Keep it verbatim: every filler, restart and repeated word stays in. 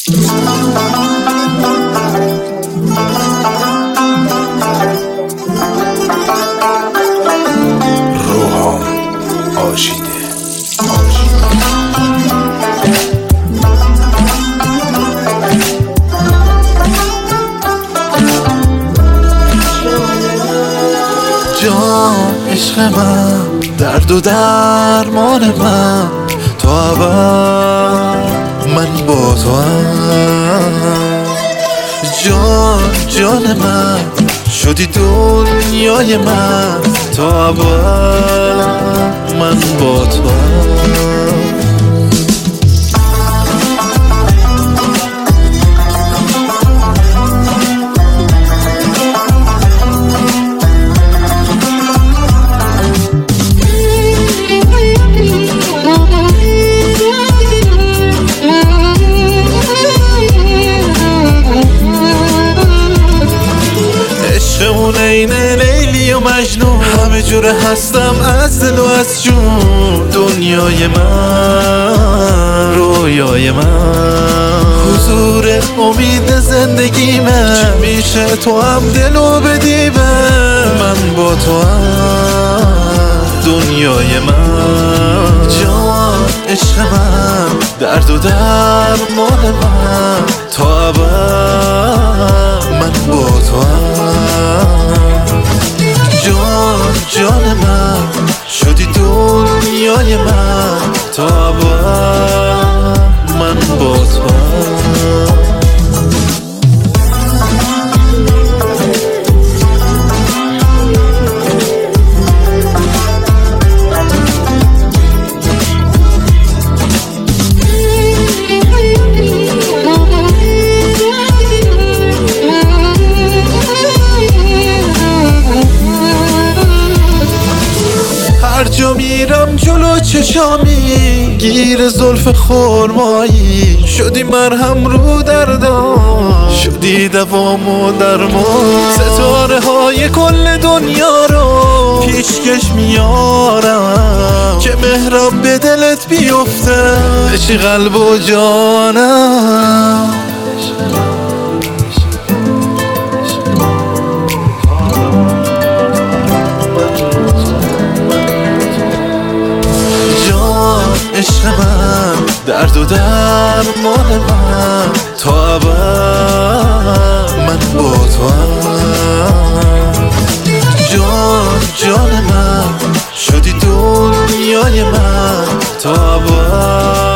روحام آشیده جان عشق من، درد و درمان من، تو اول من با تو هم. جان جان من شدی دنیای من، تو اول من با تو هم. عشقمون اینه لیلی و مجنون، همه جوره هستم از دل و از جون. دنیای من، رویای من، حضور امید زندگیمه. چی میشه تو هم دلو بدیمه، من با تو هم دنیای من. جان عشق من، درد و درمان من، تا ابد من با تو هم. جان جان من شدی دنیای من، تا ابد من با تو هم. هر جا میرم جلو چشامی، گیر زلف خرمایی. شدی مرهم رو دردان، شدی دوام و درمان. ستاره های کل دنیا رو پیشکش میارم، که مهرم به دلت بیفته، بشی قلب و جانم. عشق من، درد و درمان من، تا ابد من با تو هم. جان جان من شدی دنیای من، تا ابد